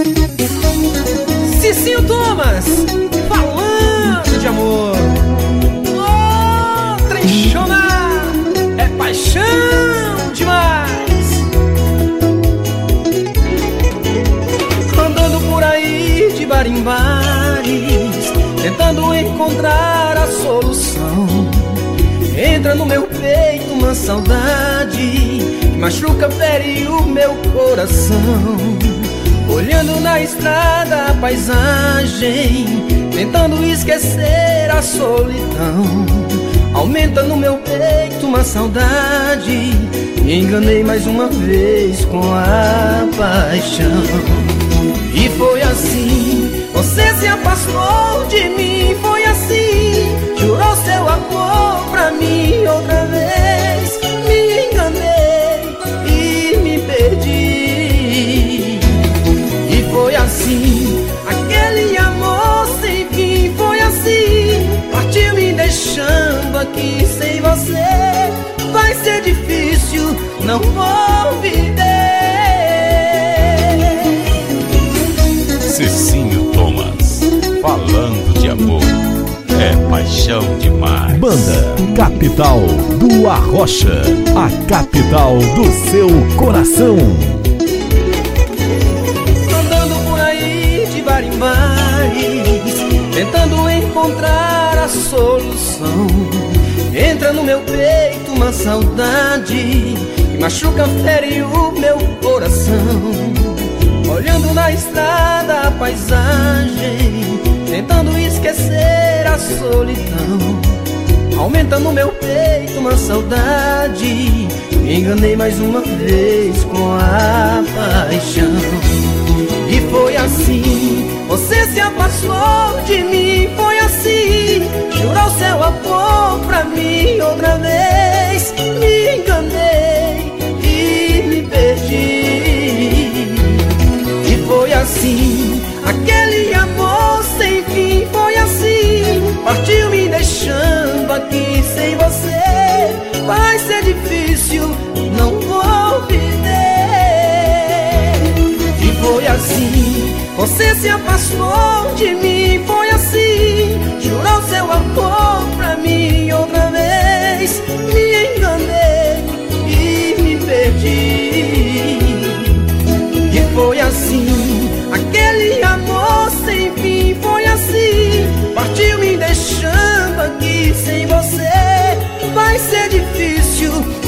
Cicinho Thomas, falando de amor. Oh, trenchona, é paixão demais. Andando por aí de bar em bares, tentando encontrar a solução. Entra no meu peito uma saudade que machuca, fere o meu coração. Olhando na estrada a paisagem, tentando esquecer a solidão. Aumenta no meu peito uma saudade, me enganei mais uma vez com a paixão. E foi assim, você se afastou de mim, foi assim, jurou seu amor pra mim outra vez. Me enganei e me perdi. E foi assim, aquele amor sem fim, foi assim, partiu me deixando aqui sem você. Vai ser difícil, não vou viver. Cicinho Thomas, falando de amor, é paixão demais. Banda Capital do Arrocha, a capital do seu coração. Andando por aí de bar em bares, tentando encontrar a solução. Entra no meu peito uma saudade que machuca, fere o meu coração. Olhando na estrada a paisagem, tentando esquecer a solidão. Aumenta no meu peito uma saudade, me enganei mais uma vez com a paixão. E foi assim, você se afastou de mim, foi assim, jurou seu amor pra mim outra vez. Me enganei e me perdi. E foi assim, aquele amor sem fim, foi assim, partiu me deixando aqui sem você. Vai ser difícil, não vou viver. E foi assim, você se afastou de mim, foi assim, jurou seu amor pra mim outra vez. Me enganei e me perdi. E foi assim, aquele amor sem fim, foi assim, partiu me deixando aqui sem você. Vai ser difícil,